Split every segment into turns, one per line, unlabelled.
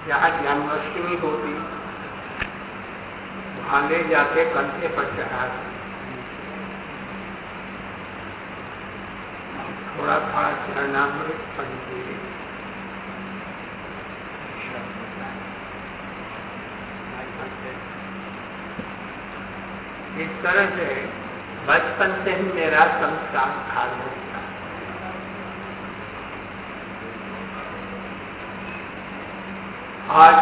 जहाँ जन्माष्टमी होती वहाँ ले जाके कंधे पर चढ़ाते, थोड़ा थोड़ा चरणामृत पढ़ते। इस तरह से बचपन से ही मेरा संस्कार धार्मिक था। आज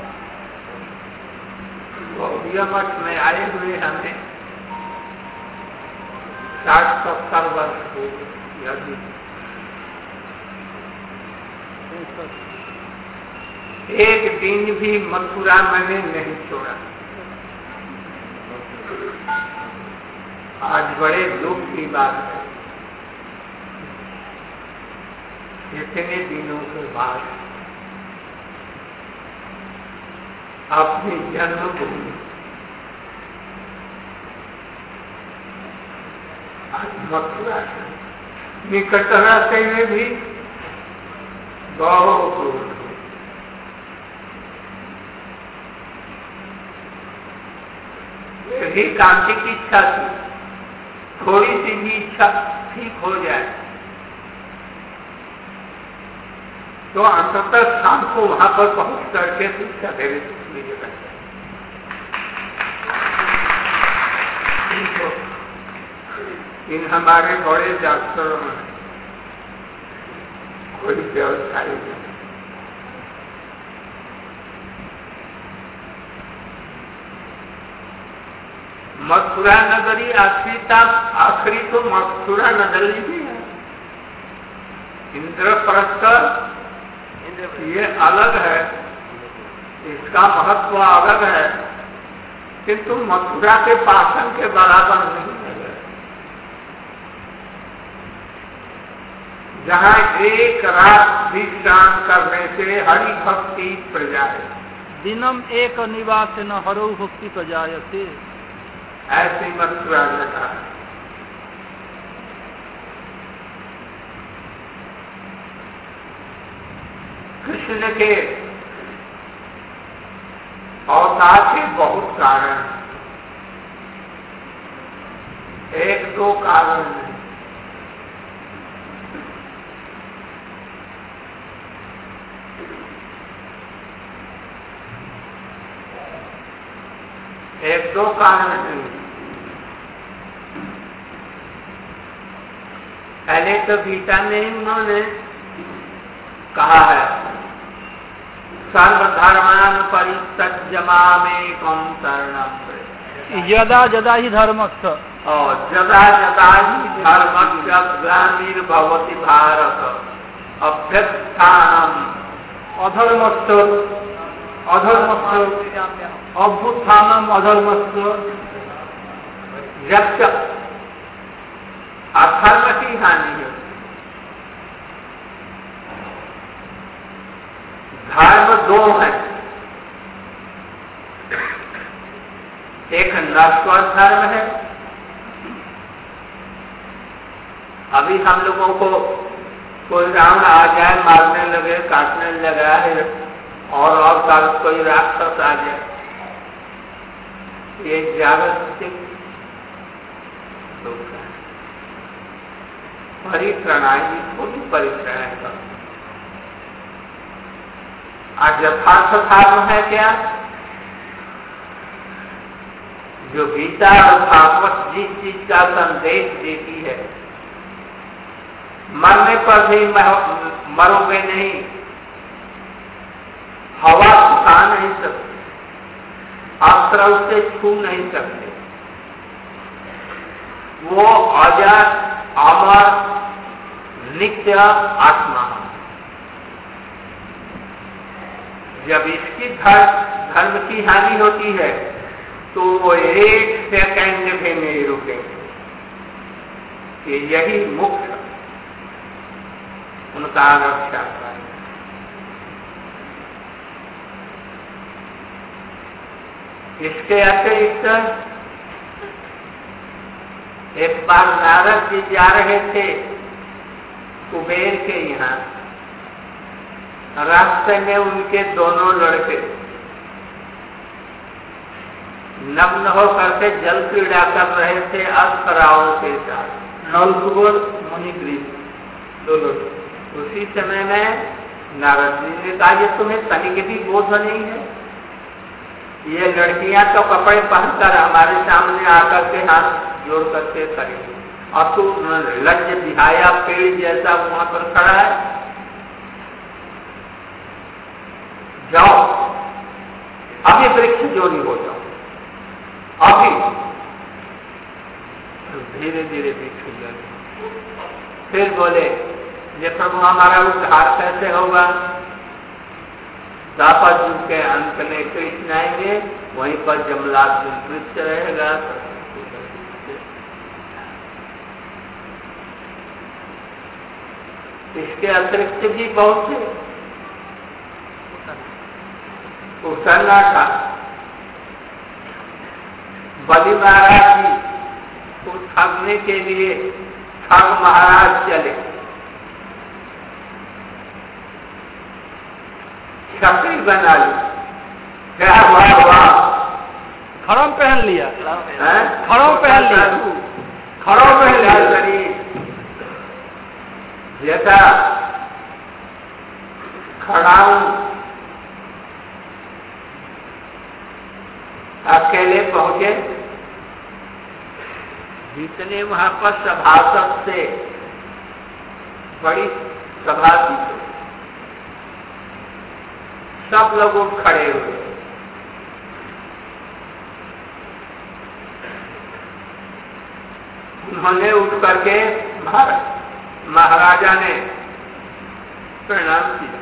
गौड़िया मठ में आए हुए हमें 60-70 वर्ष हो गए। एक दिन भी मथुरा मैंने नहीं छोड़ा। आज बड़े दुख की बात है, इतने दिनों के बाद अपनी जन्मभूमि आज मथुरा निकट रहते हुए भी बहुत दूर। मेरी कांति की इच्छा थी, थोड़ी सी भी इच्छा ठीक हो जाए तो अंततः शाम को वहां पर पहुंच करके शिक्षा दे इन हमारे बड़े डॉक्टरों में कोई व्यवस्था नहीं। मथुरा नगरी आखिरी तो मथुरा नगरी भी है। इंद्रप्रस्थ ये अलग है, इसका महत्व अलग है, किंतु मथुरा के पाषण के बराबर नहीं है, जहाँ एक रात विश्राम करने से हरि भक्ति प्रजाए।
दिनम एक निवास न हरो भक्ति प्रजायते,
ऐसी मथुरा जगह। कृष्ण के अवतार के बहुत कारण, एक दो कारण नहीं। एक दो कारण नहीं। पहले तो गीता में इन्होंने कहा है, सर्वधर्मान परित्यज्य मामेकं शरणं
यदा यदा ही धर्मस्य,
और यदा यदा ही धर्मस्य ग्लानिर्भवति भारत अभ्युत्थानम् अधर्मस्य अभ्युत्थानम् अधर्मस्य, जब अधर्म की हानि है। धर्म दो है, एक नश्वर धर्म है। अभी हम लोगों को कोई रावण आ जाए, मारने लगे, काटने लगा है, और कल कोई राक्षस आ जाए, ये जागतिक दुख है। परित्रणाय खुद परित्रणाय कर। आज यथार्थ धर्म है क्या? जो गीता और भागवत जिस चीज का संदेश देती है, मरने पर भी मरोगे नहीं, हवा सुखा नहीं सकते, अस्त्र उसे छू नहीं सकते, वो अजर अमर नित्य आत्मा है। जब इसकी धर्म की हानि होती है तो वो एक सेकंड भी नहीं रुकेंगे। कि यही मुख्य उनका रक्षा है। इसके अतिरिक्त एक बार नारद जी जा रहे थे कुबेर के यहाँ, रास्ते में उनके दोनों लड़के नग्न होकर के जल क्रीड़ा कर रहे थे अप्सराओं के साथ, नलकुबर मणिग्रीव दोनों। उसी समय में नारद जी ने कहा, ये तुम्हें तनिक भी बोध नहीं है? ये लड़कियां तो कपड़े पहनकर हमारे सामने आकर के हाथ जोड़ करके खड़ी, और तू लज्ज बिहाया पेड़ जैसा वहां पर खड़ा है। जाओ अभी वृक्ष जोड़ी हो जाओ अभी। धीरे धीरे वृक्ष जोड़ी। फिर बोले, ये प्रभु हमारा उद्धार कैसे होगा? द्वापर युग के अंत में कृष्ण आएंगे, वहीं पर जमलार्जुन वृक्ष रहेगा। इसके अतिरिक्त भी बहुत से उतरना था। बलि महाराज जी को ठगने के लिए ठग महाराज चले, छकड़ी बना ली। क्या वाह वाह,
खड़म पहन लिया,
खड़म पहन लिया, खड़म पहन लिया शरीर जैसा खड़ा हूं। अकेले पहुंचे, जितने वहां पर सभासद थे, बड़ी सभा थी, सब लोग उठ खड़े हुए। उन्होंने उठ करके महाराजा ने प्रणाम किया।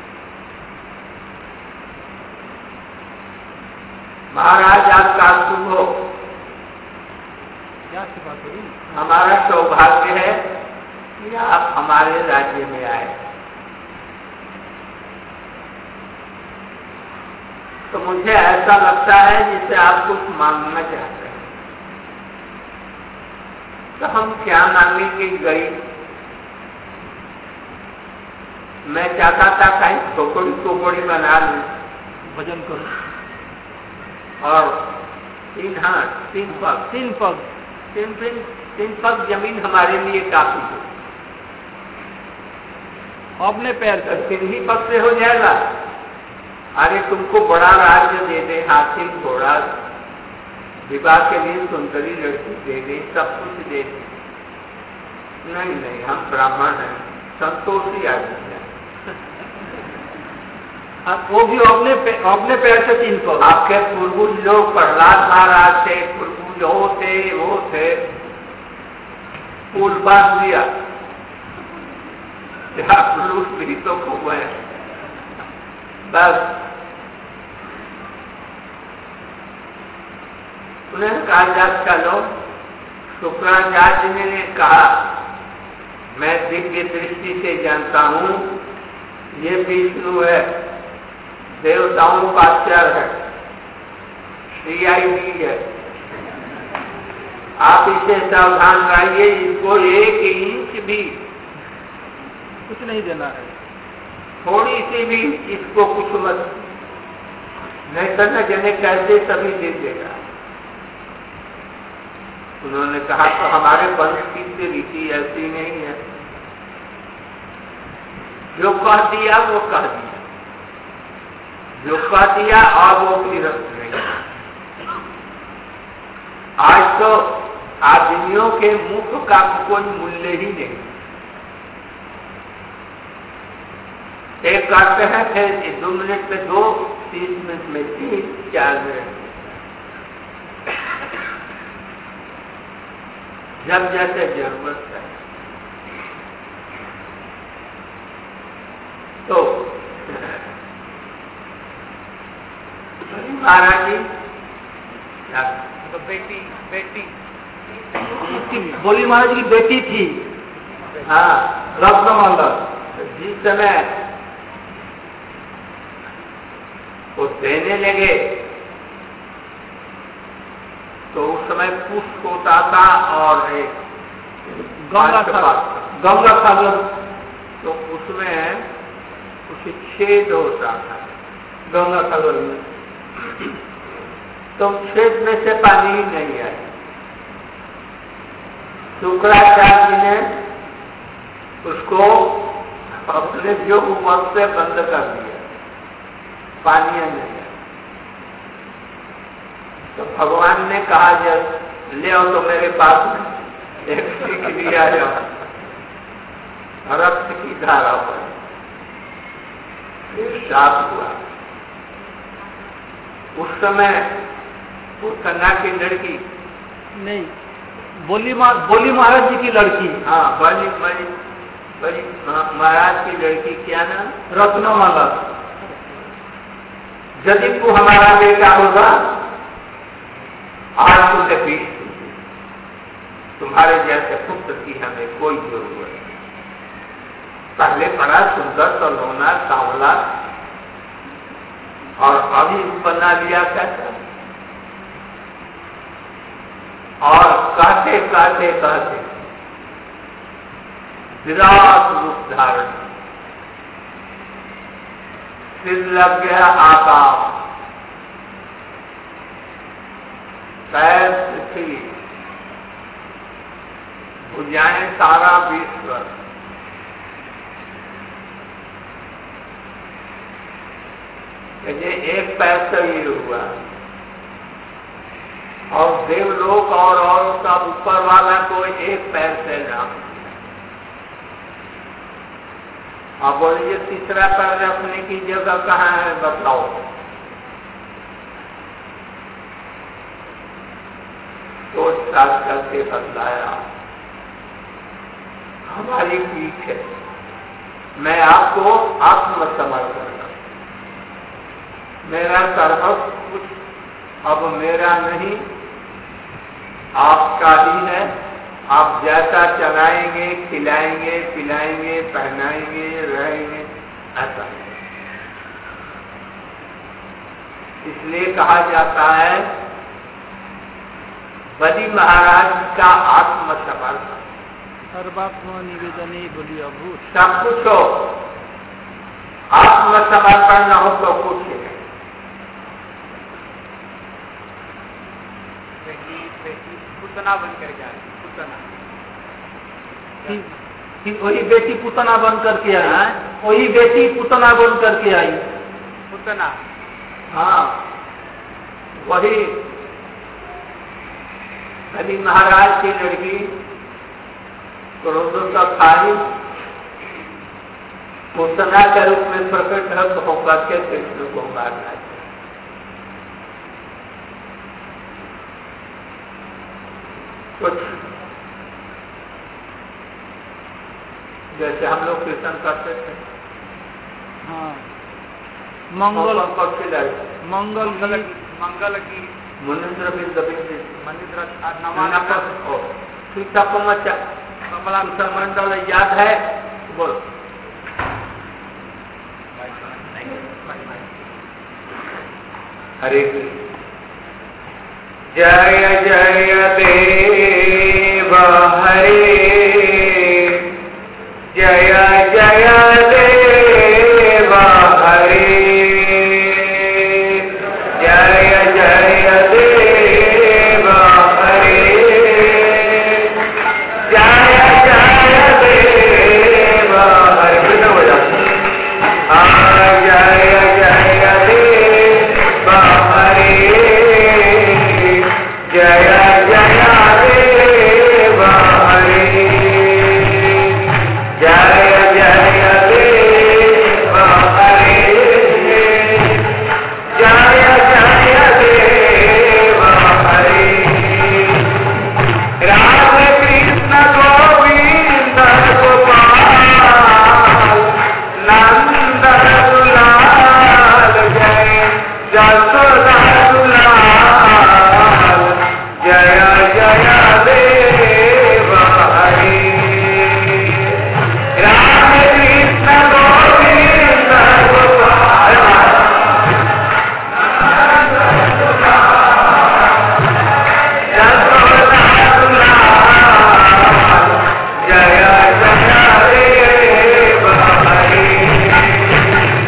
महाराज आपका शुभ हो,
क्या सी बात हुई?
हमारा सौभाग्य है कि आप हमारे राज्य में आए। तो मुझे ऐसा लगता है जिसे आप कुछ मांगना चाहते हैं। तो हम क्या मांगेंगे? गरीब, मैं चाहता था कहीं खोपड़ी खोपड़ी बना लूं,
भजन करो,
और तीन पग जमीन हमारे लिए काफी है।
अपने पैर
तो 3 ही पग से हो जाएगा? अरे तुमको बड़ा राज्य दे दे, हाथी घोड़ा, विवाह के लिए सुंदरी लड़की दे दे, सब कुछ दे दे। नहीं नहीं, हम ब्राह्मण हैं, संतोषी आदमी है।
वो भी अपने पैर से 3 पग।
आपके पूर्वज जो प्रहलाद महाराज थे, पूर्वज वो थे, पुल बांध दिया, पीड़ितों को हुए बस। उन्हें कहा जा, चलो। शुक्राचार्य ने कहा, मैं दिव्य दृष्टि से जानता हूं ये विष्णु है, देवताओं का आचार्य है, CID है, आप इसे सावधान रहिए, इसको 1 इंच भी
कुछ नहीं देना है,
थोड़ी सी भी इसको कुछ मत, नहीं तो न जाने कैसे सभी दे देगा। उन्होंने कहा, तो हमारे वंश की रीति ऐसी नहीं है, जो कह दिया वो कह दिया, जो कह दिया और वो फिर नहीं। आज तो आदमियों के मुख का कोई मूल्य ही नहीं। एक करते हैं, फिर 2 मिनट में 2, 30 मिनट में 3, 4 मिनट, जब जैसे जरूरत है। तो महाराज जी,
तो बेटी बोली महाराज की बेटी थी,
हाँ, रत्नमंडल। जिस समय वो देने लगे तो उस समय पुष्प होता था और एक
गंगा सागर,
तो उसमें छेद होता था गंगा सागर में, तो छेद में से पानी ही नहीं आया। शुक्राचार्य ने उसको अपने जो उमर से बंद कर दिया, पानी नहीं आया। तो भगवान ने कहा जब ले आओ तो मेरे पास में एक सीख लिया जाओ, रक्त की धारा पर साफ हुआ। उस समय वो कन्या की लड़की
नहीं, बोली महाराज जी की लड़की।
हाँ, बड़ी महाराज की लड़की, क्या नाम?
रत्नमाला।
यदि तू हमारा बेटा होगा, आज तुझे पीठ तुम्हारे जैसे पुत्र की हमें कोई जरूरत नहीं। पहले बड़ा सुंदर सलोना सांवला और अभी बना लिया कैसा, और कहते विराट रूप धारण, सिर लग गया आकाश, पैर पृथ्वी, भुजाएं सारा विश्व। ये एक पैर से ये हुआ, और देवलोक और सब ऊपर वाला कोई एक पैर से ना। अब बोलिए तीसरा पैर रखने की जगह कहाँ है, बताओ। तो साथ करके बतलाया, हमारी पीठ है, मैं आपको आत्मसमर्पण, मेरा सर्वस्व कुछ अब मेरा नहीं, आपका ही है। आप जैसा चलाएंगे, खिलाएंगे, पिलाएंगे, पहनाएंगे, रहेंगे, ऐसा। इसलिए कहा जाता है बलि महाराज का आत्मसमर्पण।
सर्वात्मा निवेदने बलि अभूत।
सब कुछ हो, आत्मसमर्पण न हो तो कुछ है।
पुतना बनकर के आई, पुतना वही बेटी पुतना बन करके आई, वही बेटी पुतना बन करके आई,
पुतना। हाँ, वही बलि महाराज की लड़की करोड़ों का खाई पुतना के रूप में प्रकट होकर के कृष्ण को मारना। कुछ जैसे हम लोग कीर्तन करते थे।
हाँ, मंगल
की मुनिंद्र मंदिर सीता को मचा कमला मंडल याद है, बोलो। हरे जय जय देव हरे, जय जय देव हरे, जय जय देव हरे, जय जय देव हरे। कितना हो जाता? जय जय देव हरे, जय जय देव हरे, जय जय देव हरे, जय जय देव हरे। राधे कृष्ण गोविंद गोपाल नंद दुलाल, जय जसोदा दुलाल, जय जय देव हरे। राधे कृष्ण गोविंद गोपाल जसोदा दुलाल, जय जय देव हरे।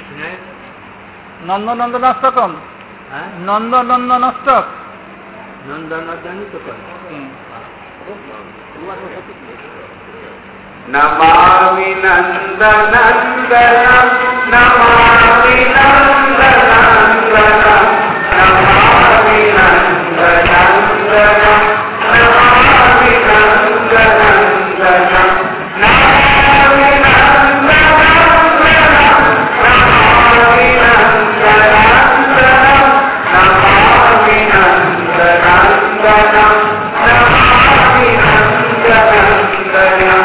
নন্দনন্দনাষ্টকম, নন্দনন্দনাষ্টক,
নন্দনন্দনই তো করে। নমামি নন্দনন্দনম নমামি নন্দনন্দনম নমামি নন্দনন্দনম নমামি নন্দনন্দনম নমামি নন্দনন্দনম নমামি নন্দনন্দনম নমামি নন্দনন্দনম নমামি নন্দনন্দনম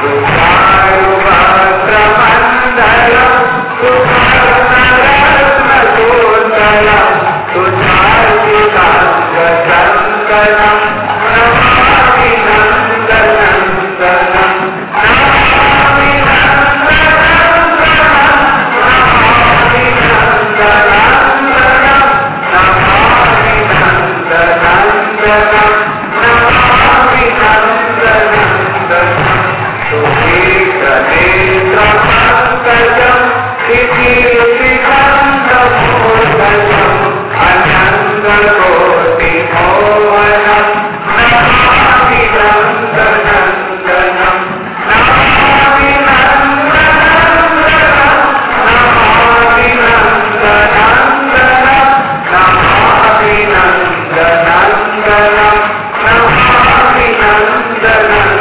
Tukarubhadramandalam Tukarnarasmagodalam Tukarjikasankasankalam Namami Nandanandanam Namami Nandanandanam Namami Nandanandanam Namami Nandanandanam Namami Nandanandanam Netra-pankajam Titi-tikandamurgajam Ananda-koti-mohanam Namami Nandanandanam Namami Nandanandanam Namami Nandanandanam Namami Nandanandanam Namami Nandanandanam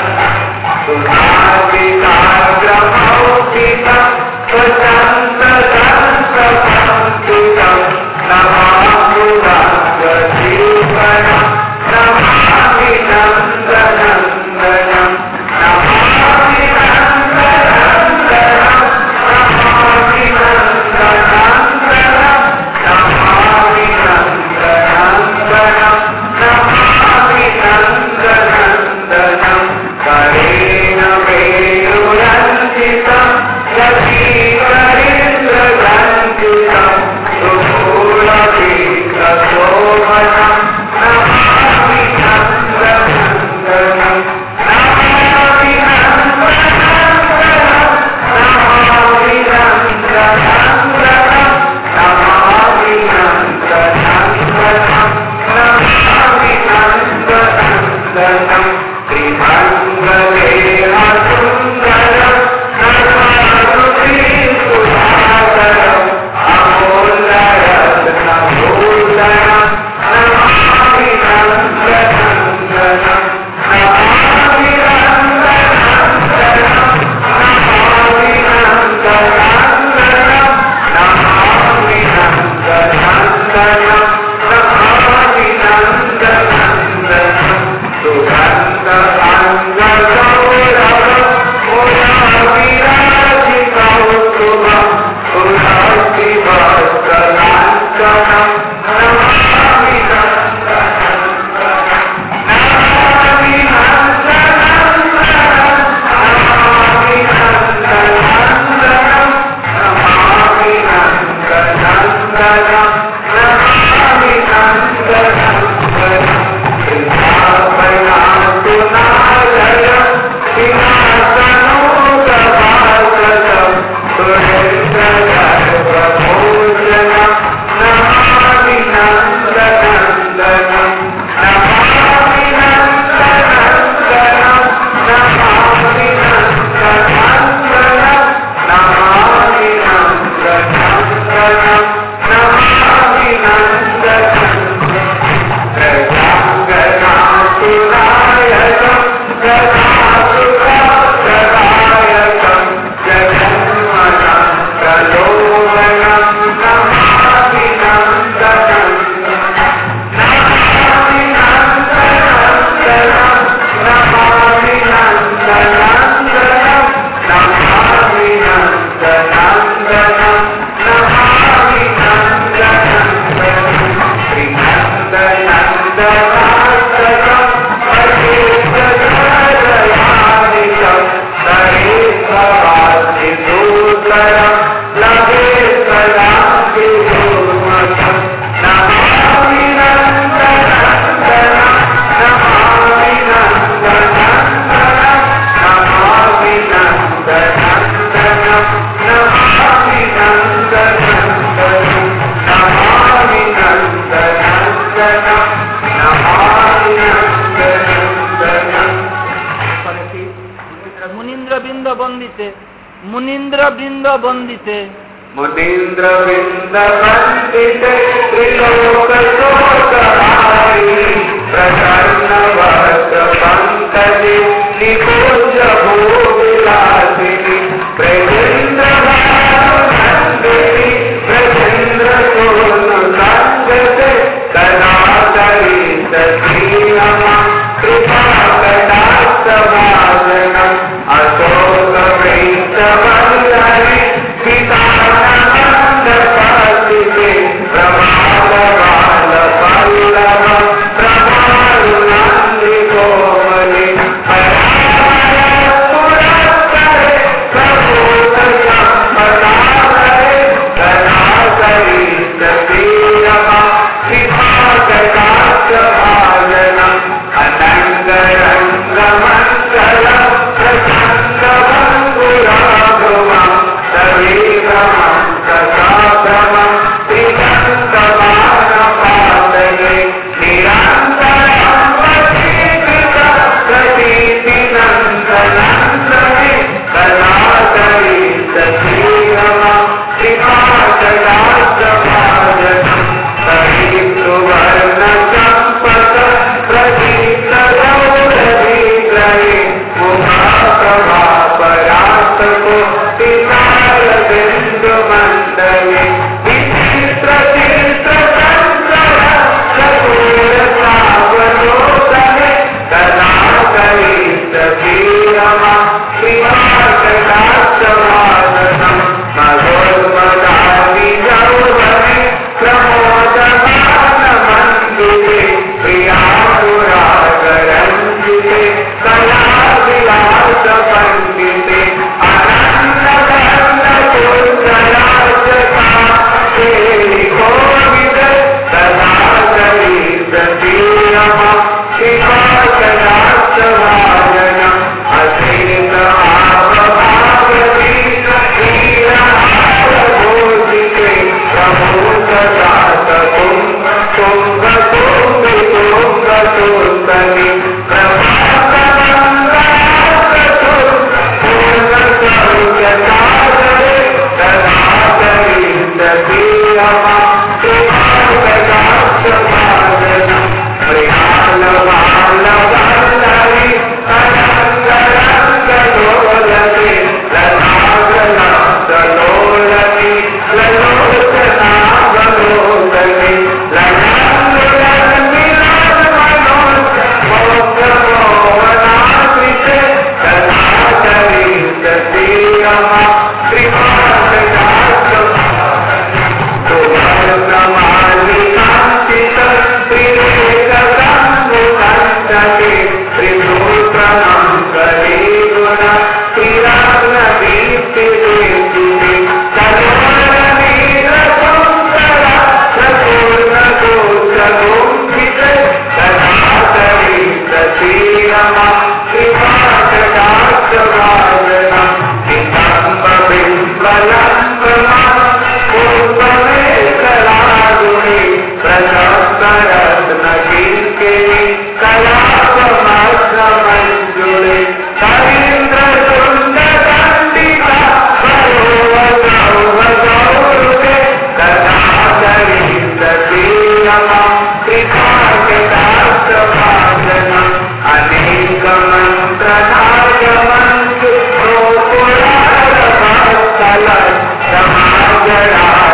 Sunavikagramaukikam Vajantadantapantukam Namamudantajivanam Namami Nandanandanam Namami Nandanandanam Namami Nandanandanam Namami Nandanandanam Namami Nandanandanam Karena Venuranjitam Yati-karindra-ganjutam Sumula-vika-somanam Namami Nandanandanam Namami Nandanandanam Namami Nandanandanam Namami Nandanandanam Namami Nandanandanam Trimangadeha-sundaram Namaruti-sudhakaram Amolya-ratna-bhudaram Namami Nandanandanam Namami Nandanandanam Namami Nandanandanam Namami Nandanandanam Namami Nandanandanam Sugandha-angga-gauravam Mula-virajikautubam Tulasi-vastalankanam Namami Nandanandanam Namami Nandanandanam Namami Nandanandanam Namami Nandanandanam Namami Nandanandanam Krishna-Pranatu-nalayam Sinasanukavasatam Surendra-garbha-bhojanam Namami Nandanandanam Namami Nandanandanam Namami Nandanandanam Namami Nandanandanam Namami
वंदिते मुनीन्द्र वृंद वंदिते
मुनीन्द्र वृंद वंदिते त्रिलोक शोकहारी प्रसन्न वक्र पंकजे निकुंज भूविलासिनी ब्रजेन्द्र भानुनंदिनी ब्रजेन्द्र सोनु संगते कलाकरी सखीरमा कृपा कटाक्ष भाजनम अशोक वृंद वल्लरी सीतानंद पातिके प्रभात बाल पल्लव प्रभानुनंदि कोमले पुरस्करे प्रभूत संपदारे कलाकरी सतीरमा कृपा कटाक्ष भाजनम अनंग रंग मंगल प्रचंड भंगुराभुवं सवीभ्रमं सदाभ्रमं त्रिगन्तमानपातये निरन्तरं वशीकृतं प्रतीतिनन्दनन्दने कलाकरी सखीरमं कृपाकटाक्षभाजनं सहितुवर्णचम्पक प्रदीप्तगौरवीग्रहे मुखाप्रभापरास्तको पितारबिन्दुमण्डले विचित्रचित्रचञ्चलचकोरसावलोकने कलाकरी सखीरमा कृपाकटाक्षभाजनं मधुर्मदानि यौवने प्रमोदमानमण्डिते प्रियानुरागरञ्जिते कलाविलासपण्डिते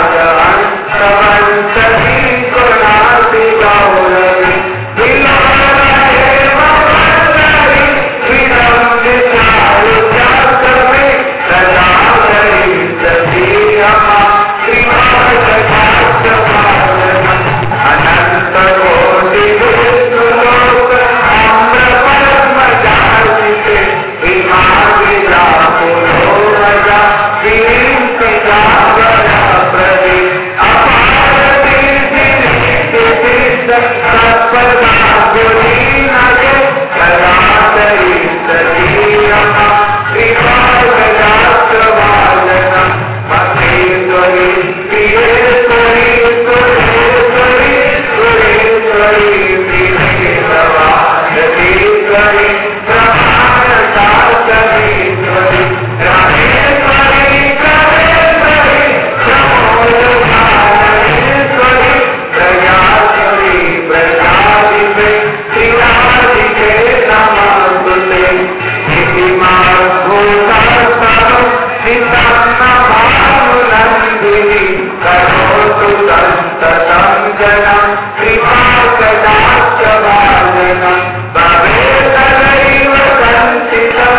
समाज निरञ्जनं कृपाकटाक्षभाजनं भवेददैव सञ्चितं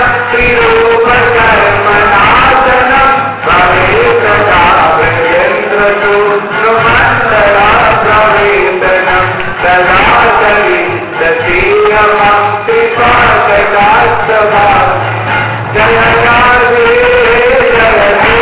त्रिरूपकर्मनाशनं भवेत्तदा ब्रजेन्द्रशूद्रमण्डलाप्रवेदनं सदा चलितशीलमं कृपाकटाक्षभाजनं जय राधे जय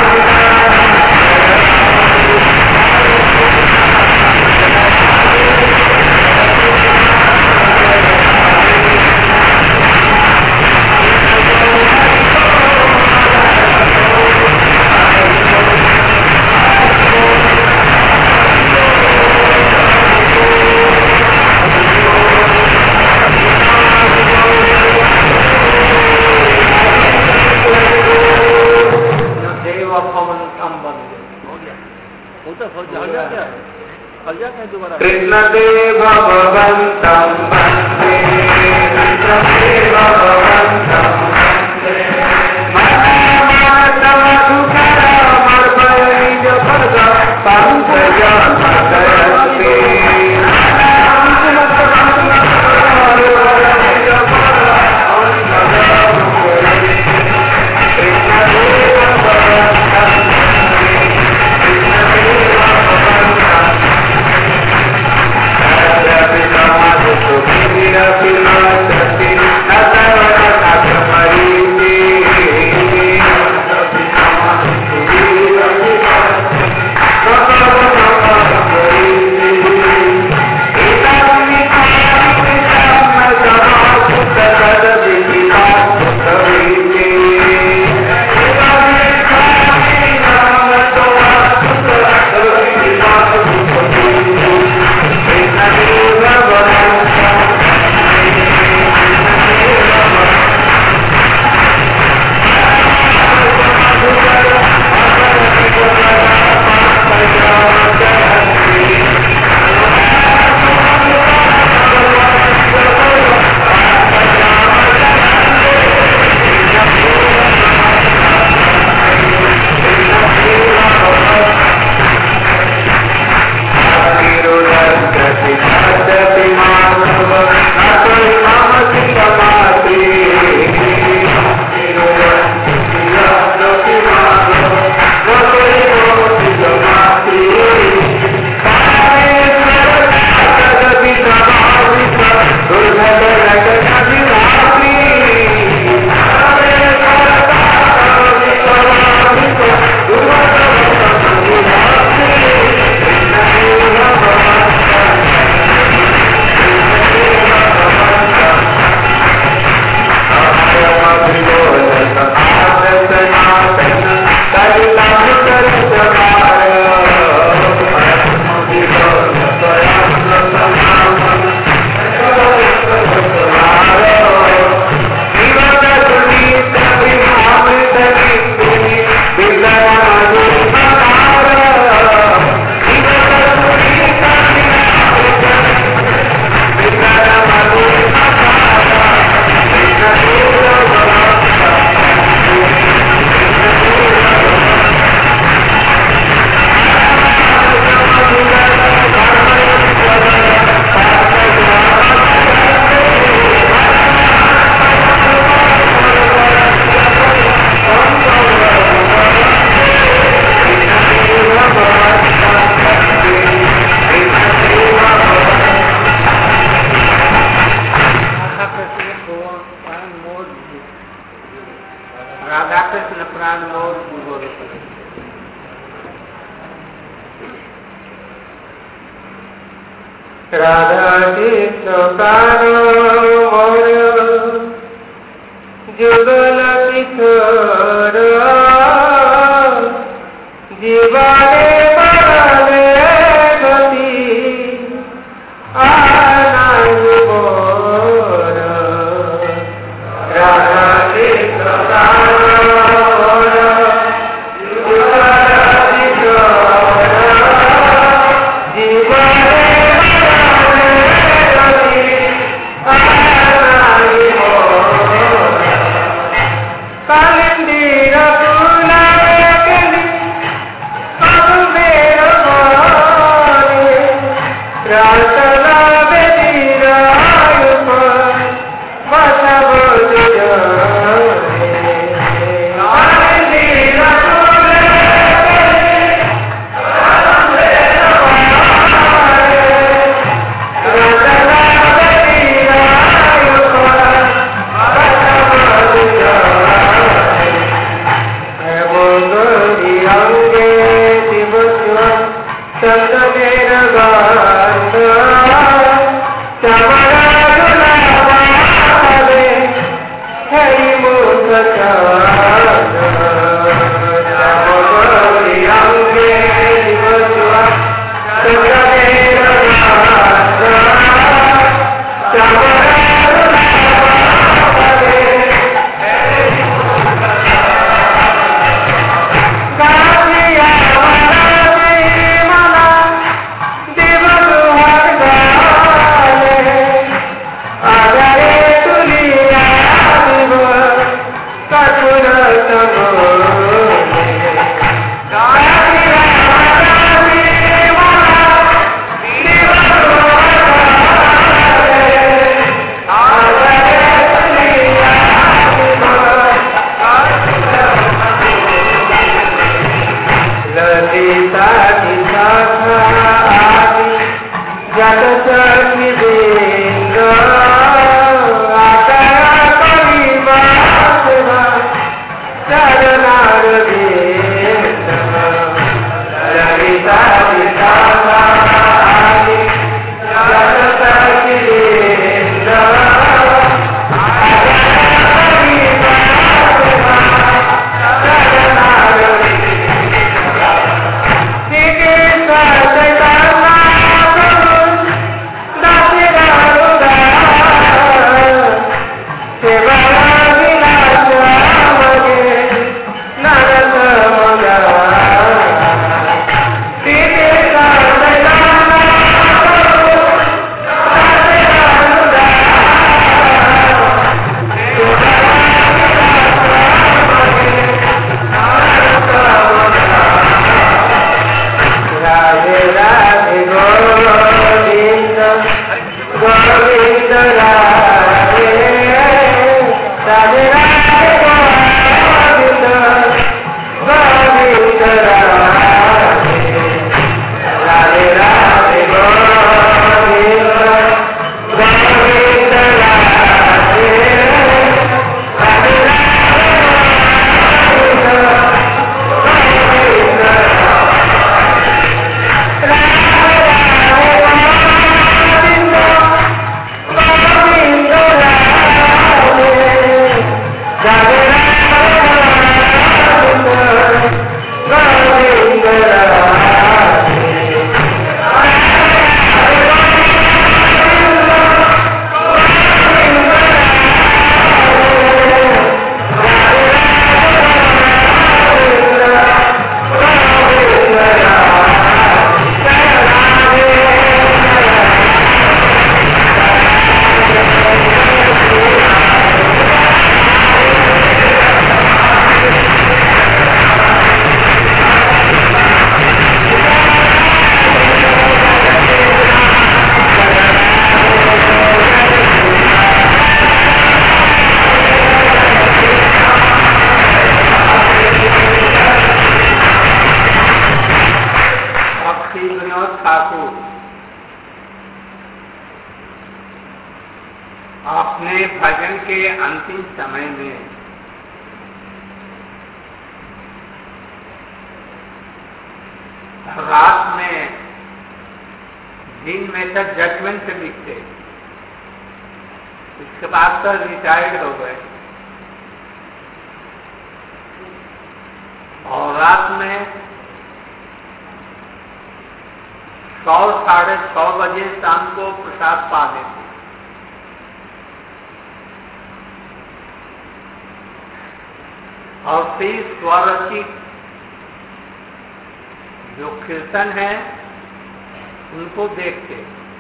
कृष्णदेव भगवन्तं वन्दे कृष्णदेव भगवन्तं वन्दे मनमनसमधुकरमर्मणिजपद पङ्कजमकरन्ते राधा कृष्ण कानमय जुगल किशोर जीवाने मरणे गति आनाहि मोर राधा कृष्ण कानमय जुगल किशोर जीवाने कालिंदी रघुनायक चंदनेर गंध चमड़ा गुलाबाले हरि मुख चंद रामगोरी अंगे दिवसुआ चंदनेर गंध चमड़ा अपने भजन के अंतिम समय में रात में दिन में तक जजमेंट लिखते, इसके बाद तो रिटायर्ड हो गए और रात में 100 साढ़े 100 बजे शाम को प्रसाद पा लेते। और फिर स्वरचित जो कीर्तन है उनको देखते।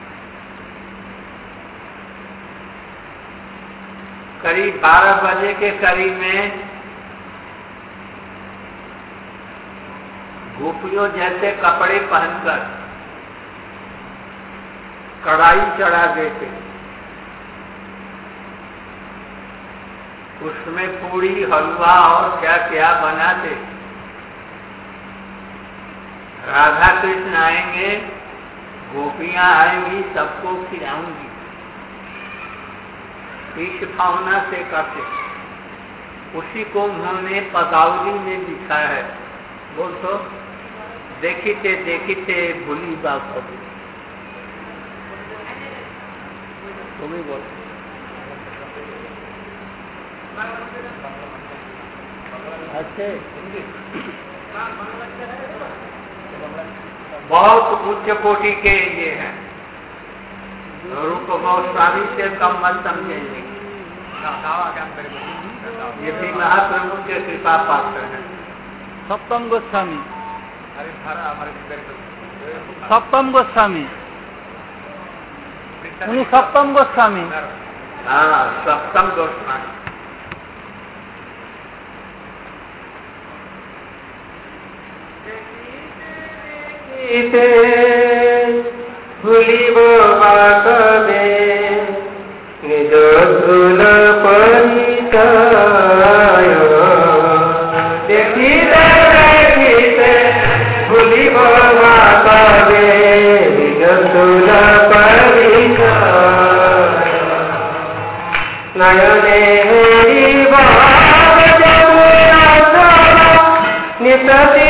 करीब 12 बजे के करीब में गोपियों जैसे कपड़े पहनकर कढ़ाई चढ़ा देते, उसमें पूरी हलवा और क्या क्या बनाते। राधा कृष्ण आएंगे, गोपियां आएंगी, सबको खिलाऊंगी, इस भावना से करते। उसी को उन्होंने पदावली में लिखा है। बोल तो देखिते भूली बात कभी तुम्हें बोल अच्छे बहुत उच्च कोटि के ये हैं, रूप गोस्वामी से कम मत समझेंगे। ये भी महाप्रभु के कृपा पात्र है।
सप्तम गोस्वामी, सप्तम गोस्वामी, उन्हीं सप्तम गोस्वामी।
हाँ, सप्तम गोस्वामी। भूलिब बाकबे निज धुल परिचय, देखिते देखिते भूलिब बाकबे निज धुल परिचय, नयने हेरिब जमुना नित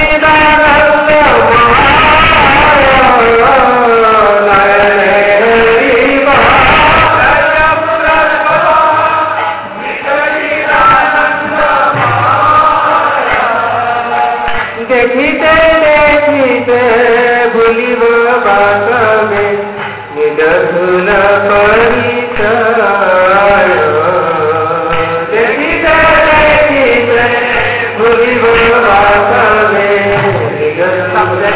देखिते देखिते भूलिब बाकबे निज धुल परिचय, देखिते देखिते भूलिब बाकबे निज धुल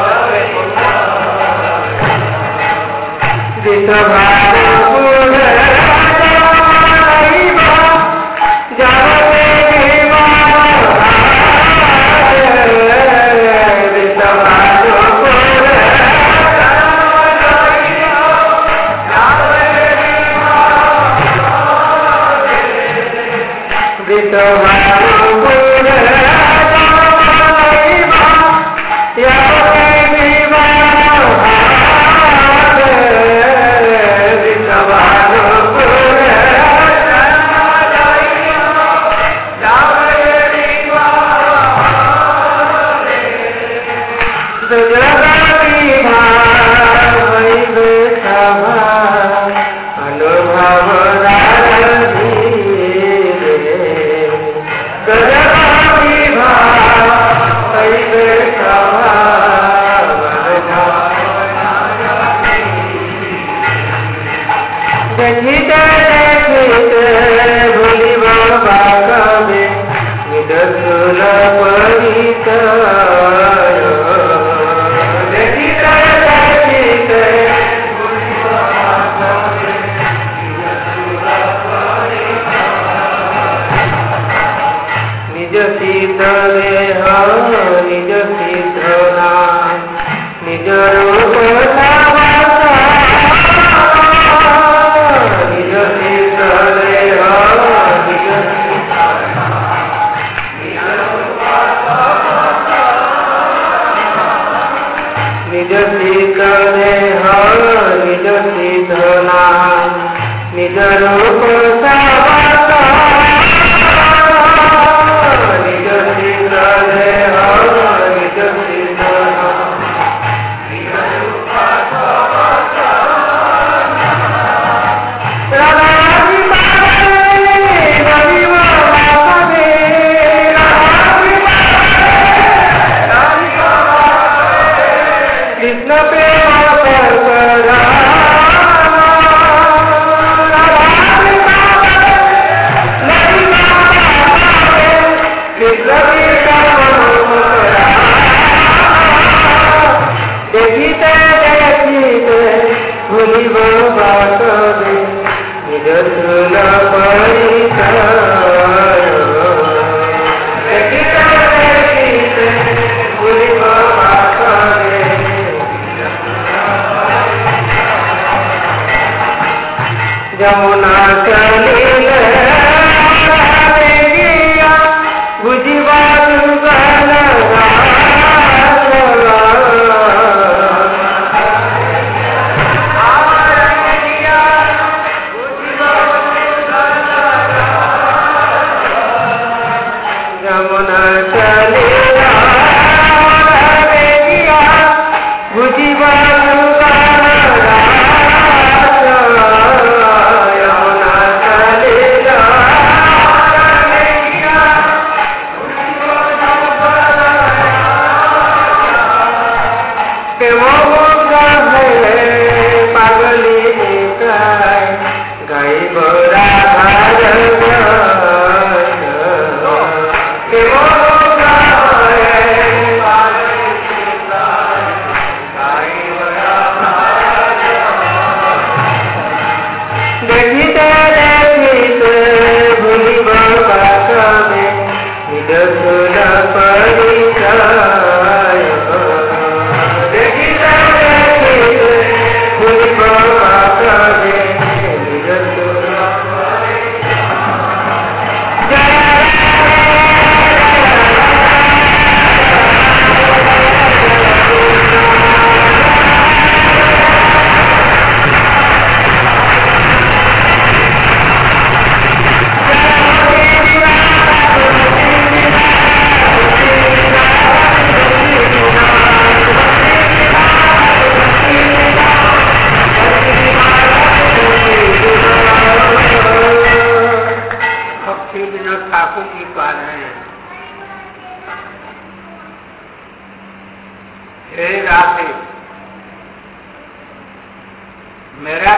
जमुना चलिले बुझिबा दुर्गल जमुना चलिला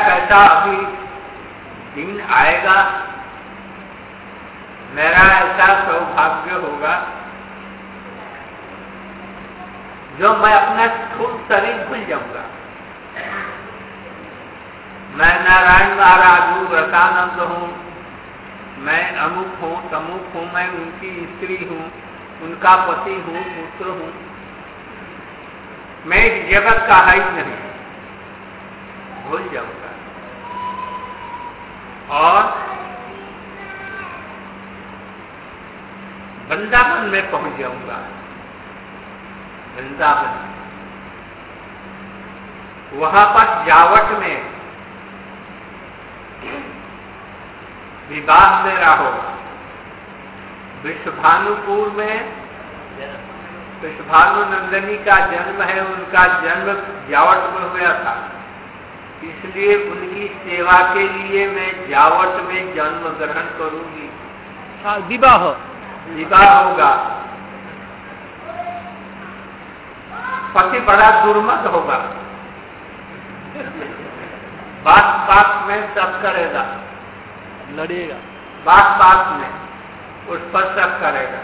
कैसा अभी दिन आएगा, मेरा ऐसा सौभाग्य होगा जो मैं अपना स्थूल शरीर भूल जाऊंगा। मैं नारायण महाराज हूँ, व्रतानंद हूँ, मैं अमुक हूँ, तमुक हूँ, मैं उनकी स्त्री हूँ, उनका पति हूँ, पुत्र हूँ। मैं इस जगत का है ही नहीं, भूल जाऊंगा। और वृंदावन में पहुंच जाऊंगा। वृंदावन, वहां पर जावट में विवाह मेरा होगा। विश्वभानुपुर में विश्वभानु नंदिनी का जन्म है, उनका जन्म जावट में हुआ था, इसलिए उनकी सेवा के लिए मैं जावट में जन्म ग्रहण करूंगी। विवाह होगा। पति बड़ा दुर्मत होगा, बात बात में सब करेगा,
लड़ेगा,
बात बात में उस पर सब करेगा।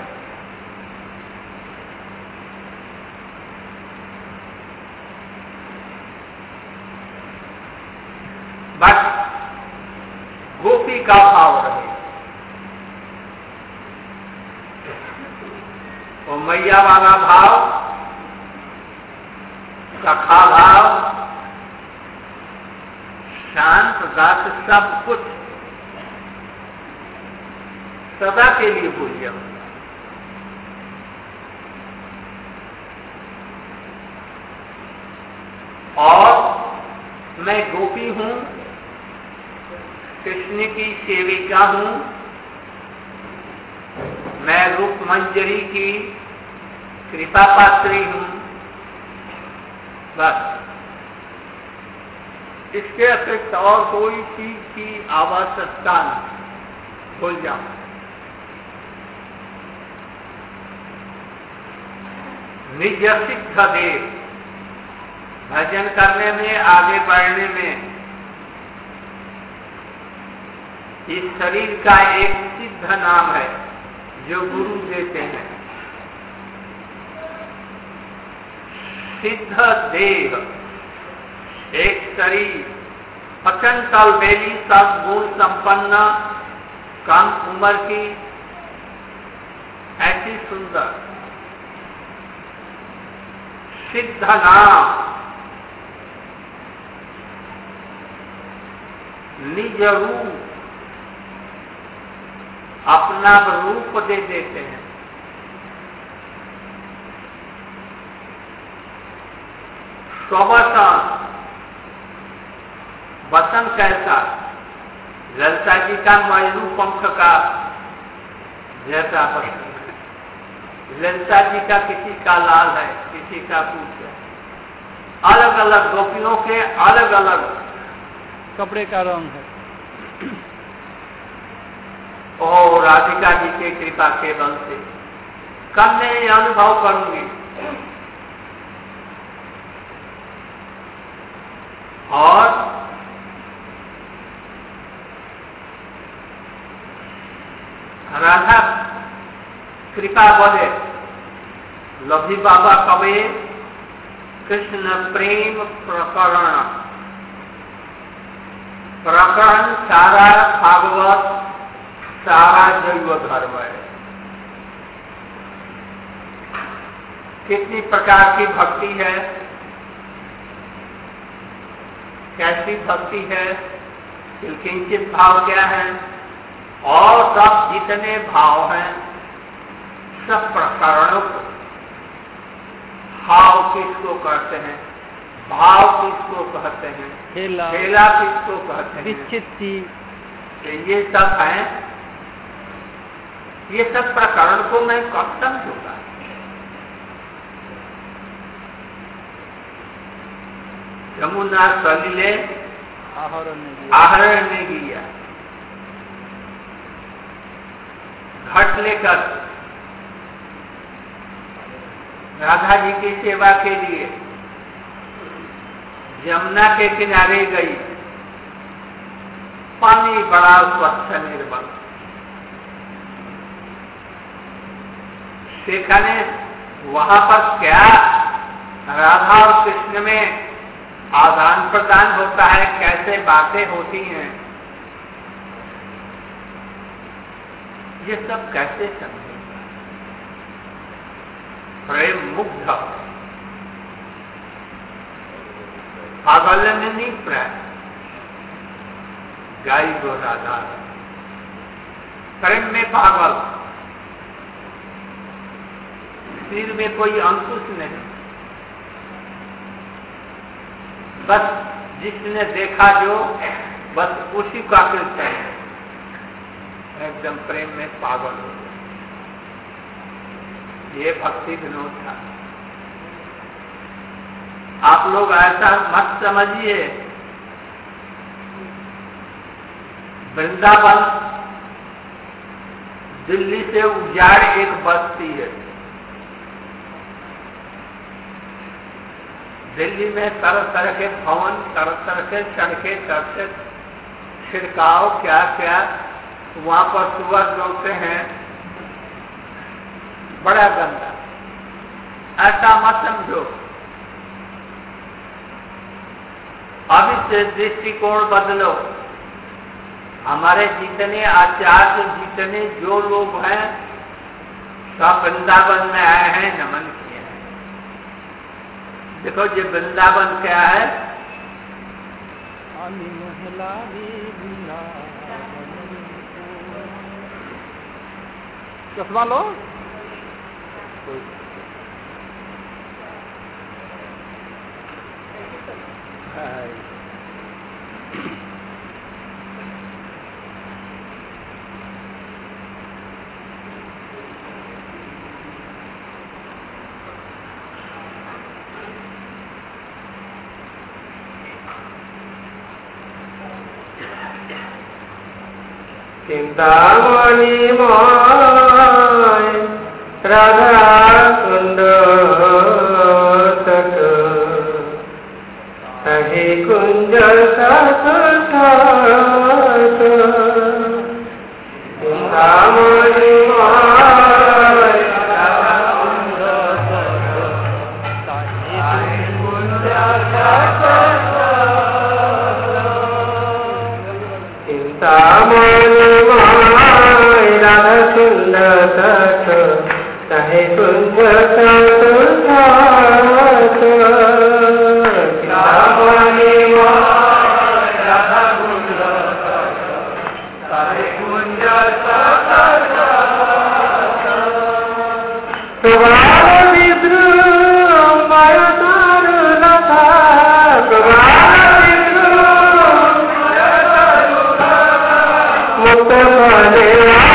बस गोपी का भाव रहे, वो मैया वाला भाव, सखा भाव, शांत दास, सब कुछ सदा के लिए भूल जाऊंगा। और मैं गोपी हूं, कृष्ण की सेविका हूं, मैं रूप मंजरी की कृपा पात्री हूं। बस इसके अतिरिक्त और कोई चीज की आवश्यकता नहीं, भूल जाऊं। निज सिद्ध देव, भजन करने में, आगे बढ़ने में इस शरीर का एक सिद्ध नाम है जो गुरु देते हैं, सिद्ध देह, एक शरीर, अचंचल बेली, सब गुण संपन्न, कम उम्र की, ऐसी सुंदर सिद्ध नाम, निज रूप, अपना रूप दे देते हैं। स्ववसन, वसन कैसा, ललिता जी का मजनू पंख का जैसा वसन है। ललिता जी का किसी का लाल है, किसी का पूछ है, अलग अलग गोपियों के अलग अलग
कपड़े का रंग है।
और राधिका जी के कृपा के बल से कब मैं ये अनुभव करूंगी। और राधा कृपा बोले लभी बाबा कवे कृष्ण प्रेम प्रकरण, प्रकरण सारा भागवत, सारा जैव धर्म है। कितनी प्रकार की भक्ति है, कैसी भक्ति है, किंचित भाव क्या है, और सब जितने भाव हैं सब प्रकरणों को, भाव किसको कहते हैं, भाव किसको कहते हैं, खेला किसको कहते हैं,
विचित्ति,
ये सब हैं। ये सब प्रकरण को मैं कब समझूंगा। यमुना सलिले आहरण ने किया, घट लेकर राधा जी की सेवा के लिए यमुना के किनारे गई, पानी बड़ा स्वच्छ निर्मल। सेखाने वहां पर क्या राधा और कृष्ण में आदान प्रदान होता है, कैसे बातें होती हैं, ये सब कैसे समझे? प्रेम मुग्ध पागलनी प्रेम गाय गो राधा, प्रेम में पागल, सिर में कोई अंकुश नहीं, बस जिसने देखा जो बस उसी का कृत्य है, एकदम प्रेम में पागल हो गया। ये भक्ति विनोद था। आप लोग ऐसा मत समझिए वृंदावन दिल्ली से उजाड़ एक बस्ती है। दिल्ली में तरह तरह के भवन, तरह तरह के सड़कें, तरह से छिड़काव, क्या क्या वहां पर सुअर जोते हैं, बड़ा गंदा। ऐसा मत समझो। अब इससे दृष्टिकोण बदलो। हमारे जितने आचार्य, जितने जो लोग हैं, सब वृंदावन में आए हैं, नमन किए हैं। देखो ये वृंदावन क्या है,
चश्मा लो।
चिंतामणि माय राधा कुंड तक कहे कुंज साथ साथ। चिंतामणि माय राधा कुंड तक कहे कुंज साथ साथ। चिंतामणि राधा कुंड तक कहे कुंज साथ साथ। चिंतामणि राधा कुंड तक कहे कुंज साथ साथ। प्रभाव विद्रुम माया तारु लता, प्रभाव विद्रुम माया तारु लता। मुक्त बने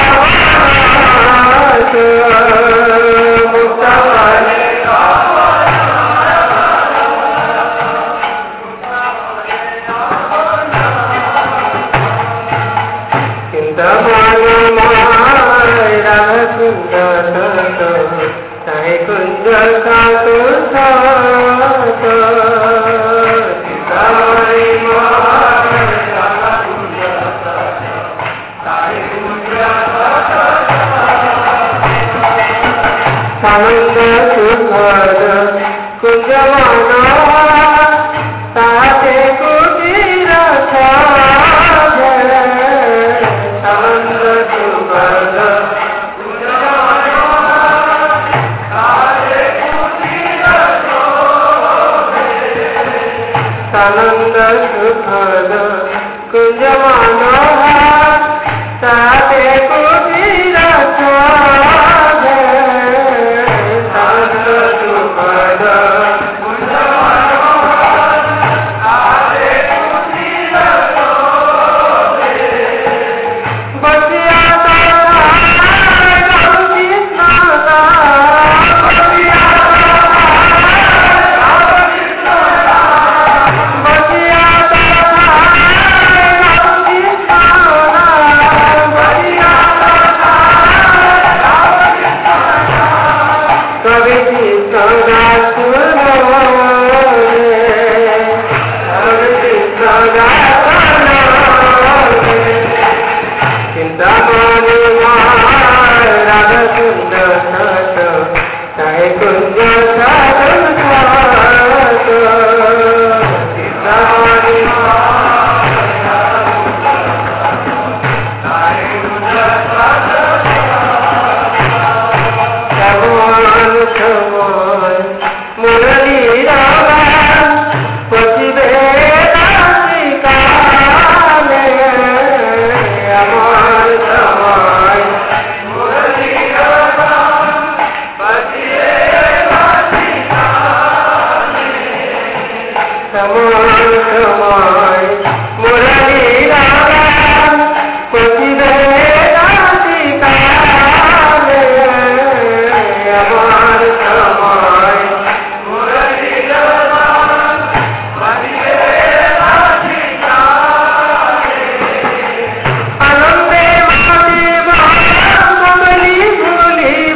आनंद सुखद कुंज मनोहर साथे कुटीर साध। आनंद सुखद कुंज मनोहर साथे कुटीर साध। बसिया समय समय मुरली राम कोटि राधि काले अमर समय मुरली राम कोटि राधि काले आनंदे माते बमली भूली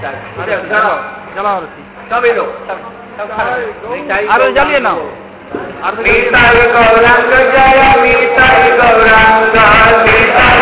चलो चलो
सभी लोग
अरे चलिए ना।
मीताई गौरांग जय मीताई गौरांग मीताई